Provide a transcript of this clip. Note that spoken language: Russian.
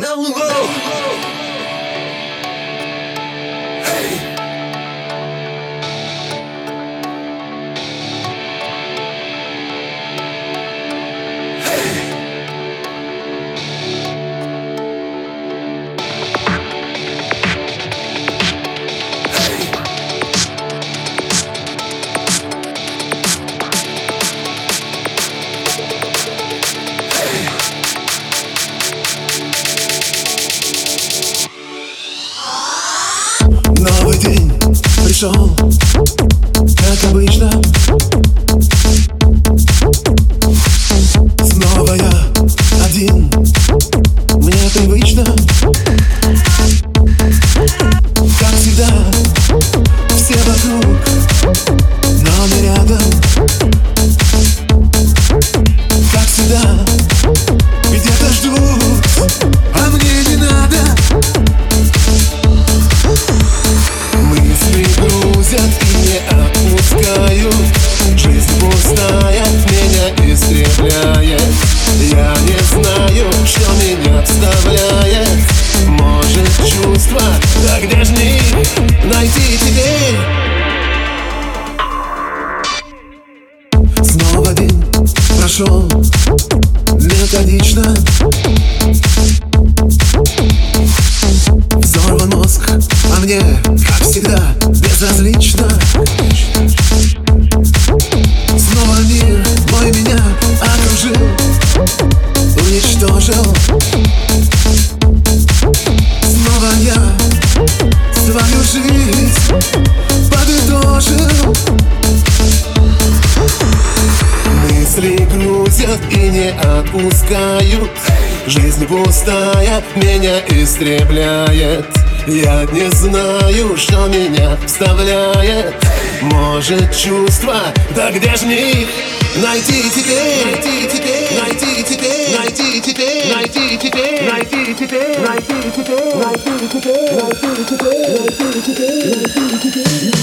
на лугу. Эй! Новый день пришел, как обычно. Снова я один, мне привычно. Как всегда, все вокруг, но не рядом. Как всегда, где-то ждут, а мне не надо. Мысли грузят и не отпускают. Жизнь пустая меня истребляет. Я не знаю, что меня вставляет. Может, чувства, да где ж их найти теперь? Снова день прошел методично. Взорван мозг, а мне, как всегда, безразлично. Снова мир мой меня окружил, уничтожил. Снова я свою жизнь подытожил. Мысли грузят и не отпускают. Жизнь пустая меня истребляет. Я не знаю, что меня вставляет. Может, чувства, да где ж их найти теперь? Найти теперь, найти теперь, найти теперь, найти теперь, найти теперь, найти теперь, найти теперь, найти теперь, найти теперь, найти теперь.